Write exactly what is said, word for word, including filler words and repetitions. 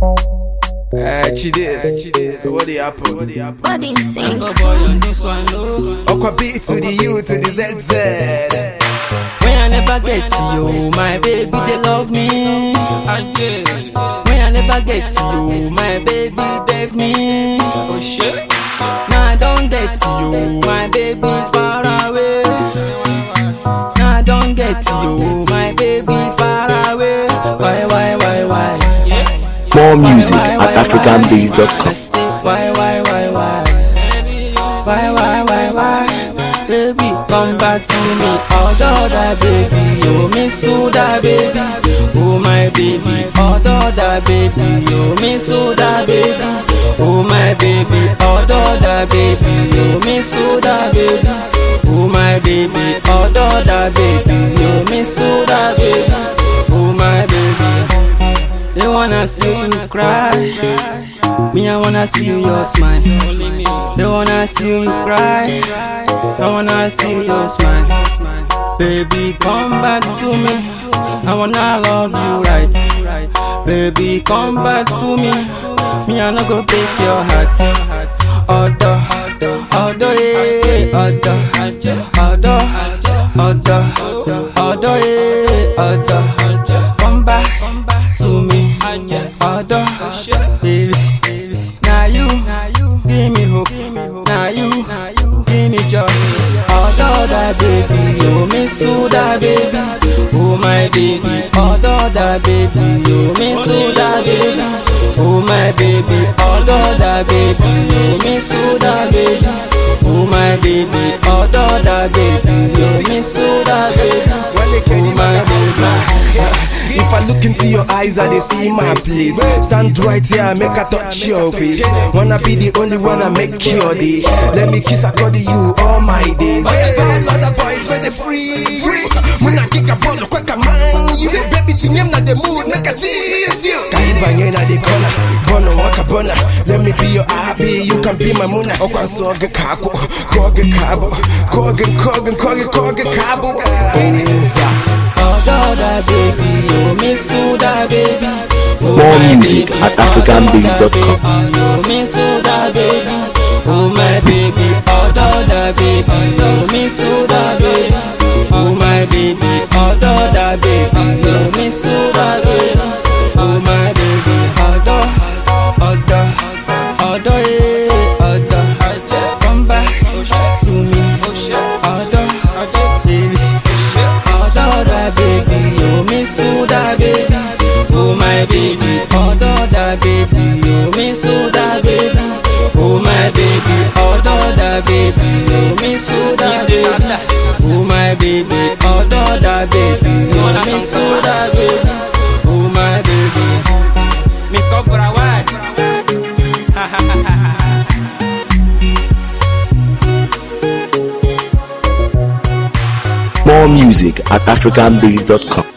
Eh, Chidis, what the apple? Body sing. Aqua B to the U to the Z Z. When I never get to you, my baby, they love me. When I never get to you, my baby, left me. Oh shit. Now I don't get to you, my baby, far away. Now I don't get to you, my baby, far away. Why, why, why, why? More music at african beats dot com. Why, why, why, why? Why, why, why, why? Baby, come back to me. Although that baby, you miss so that baby. Oh my baby, although that baby, you miss so that baby. Oh my baby, although that baby, you miss so that baby. Oh my baby, although that baby, you miss so that baby. Oh my baby. They wanna see you cry. Me, I wanna see your smile. They wanna see you cry. I wanna see your smile. Baby, come back to me. I wanna love you right. Baby, come back to me. Me, I no go break your heart. Odo, odo, eh, odo, odo, odo, odo, eh, odo. Come back to me. Odo, baby. Now you, give me hope. Now you, give me joy. Odo, that baby, you miss so that baby. Oh my baby, odo, that baby, you miss so that baby. Oh my baby, odo, that baby, you miss so that baby. Oh my baby, odo, that baby, you miss so that baby. Oh my baby. If I look into your eyes, I they see my place. Stand right here, make I touch your face. Wanna be the only one I make your day. Let me kiss, I cuddle you all my days. Oh yeah, tell other boys where they free. When I kick a ball, quick a man. You baby, ting him na the mood, make a tease you. Kaibanye na the corner, bono waka bona. Let me be your happy, you can be my muna. Okwan soge kako, koge kabo, koge koge koge koge kabo. Although that baby, you miss so that baby. More music at african beats dot com. You miss so that baby. Oh my baby, although that baby, you miss so that baby. Oh my baby, although that baby, you miss so that baby. Oh my baby, although, although, although, eh, although, come back to me, although, baby. Although that baby, you miss so that baby. Oh my baby, although that baby, you miss so that baby. Oh my baby, although that baby, you miss so that baby. Oh my baby, although that baby, you miss so that baby. Oh my baby, me cobra why? More music at african beats dot com.